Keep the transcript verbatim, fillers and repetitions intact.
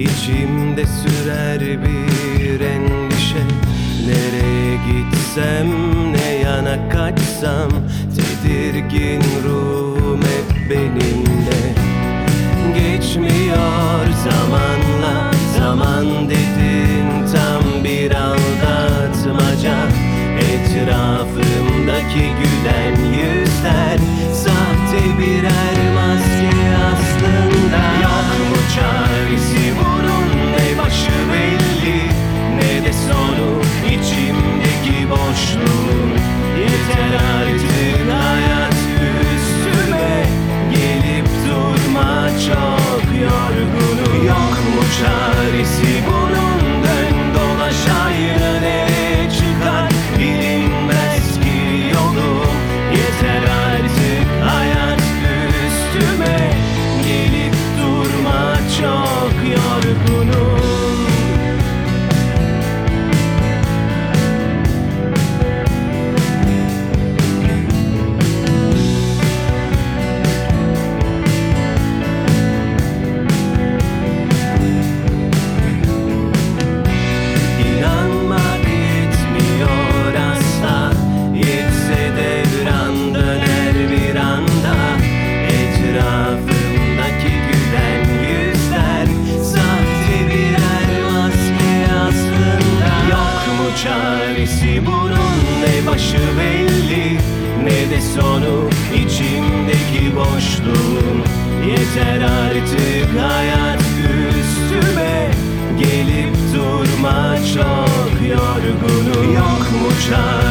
İçimde sürer bir endişe, nereye gitsem, ne yana kaçsam, tedirgin ruhum hep benimle. Geçmiyor zamanla, zaman dedin tam bir aldatmaca. Etrafımdaki gülen yüzler sahte birer maske aslında. Yok mu çaresi bunun, ne başı belli ne de sonu, içimdeki boşluğun. Yeter artık hayat üstüme gelip durma, çok yorgunum. Yok mu çaresi bunun, dön dolaş aynı nereye çıkar bilinmez ki yolu. Yeter artık hayat üstüme gelip durma, çok yorgunum. Çaresi bunun, ne başı belli ne de sonu, içimdeki boşluğun. Yeter artık hayat üstüme gelip durma, çok yorgunum. Yok mu çaresi